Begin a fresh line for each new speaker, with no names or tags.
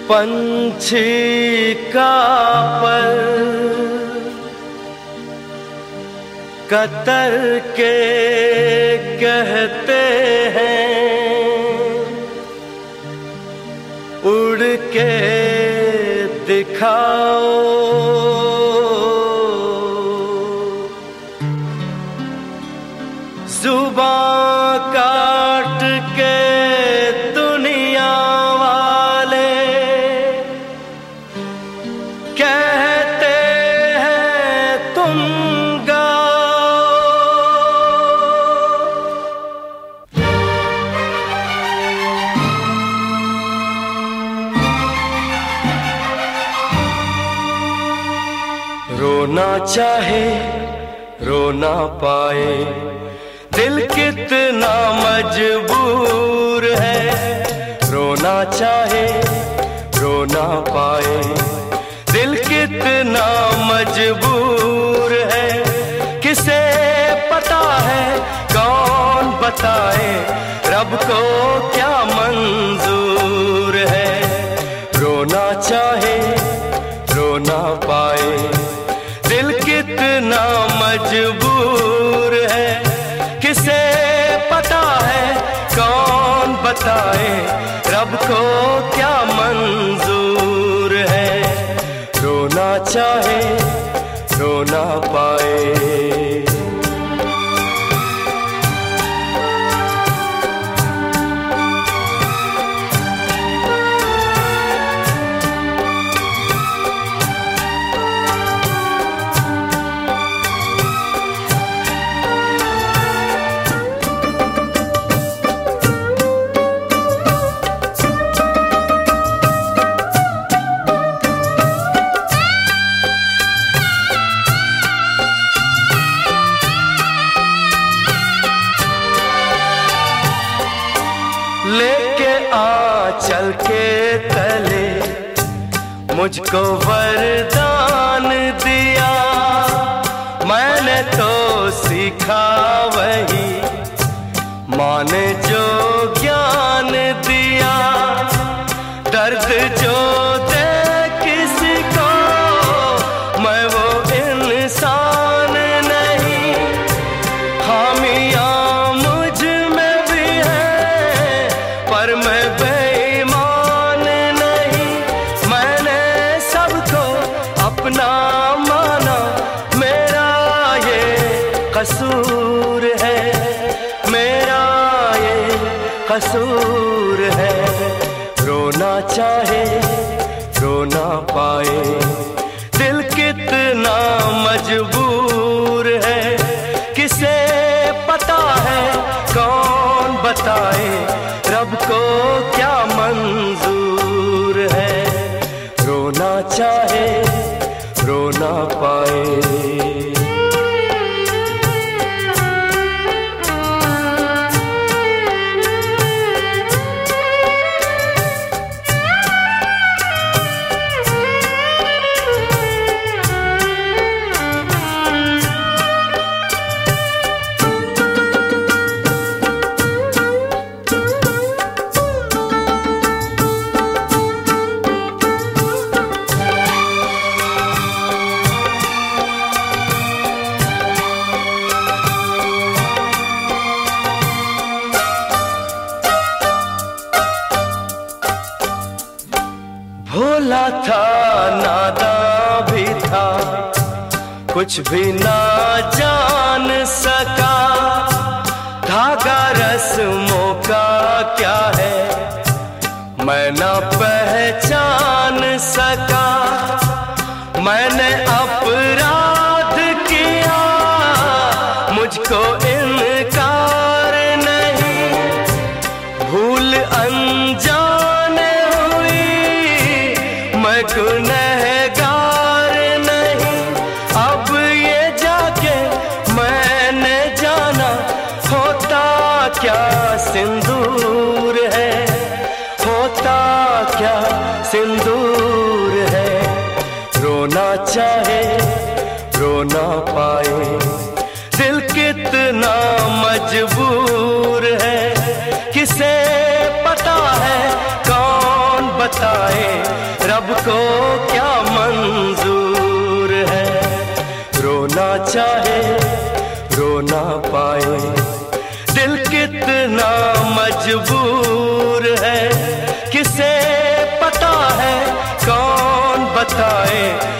पंछी का पर कतर के कहते हैं, उड़ के दिखाओ। जुबां काट के दुनिया वाले कहते हैं तुम गाओ। रोना चाहे रो ना पाए, दिल कितना मजबूर है। रोना चाहे रो ना पाए, दिल कितना मजबूर है। किसे पता है कौन बताए, रब को क्या मंजूर है। रोना चाहे रो ना पाए, दिल कितना मजबूर है। किसे पता है कौन बताए, रब को क्या मंजूर है। रोना चाहे रो ना पाए। लेके आंचल के तले मुझको वरदान दिया, मैंने तो सीखा वही माँ ने जो ज्ञान दिया। दर्द जो दे किसी को मैं वो इंसान नहीं, खामियां मुझ में भी है पर मैं बेईमान नहीं। मैंने सबको अपना माना, मेरा ये कसूर है, मेरा ये कसूर है। रोना चाहे रो ना पाए, दिल कितना मजबूर है। किसे पता है कौन बताए, रब को क्या मंजूर है। रोना चाहे रो ना पाए। भोला था नादान भी था, कुछ भी ना जान सका। धागा रस्मों का क्या है मैं ना पहचान सका। मैंने अपराध किया मुझको इनकार नहीं, भूल अनजाने हुई मैं गुनहगार नहीं। अब ये जाके मैंने जाना होता क्या सिंदूर है, होता क्या सिंदूर है। रोना चाहे रो ना पाए, दिल कितना मजबूर है। किसे पता है कौन बताए रब को क्या मंजूर है। रोना चाहे रो ना पाए, दिल कितना मजबूर है। किसे पता है, कौन बताए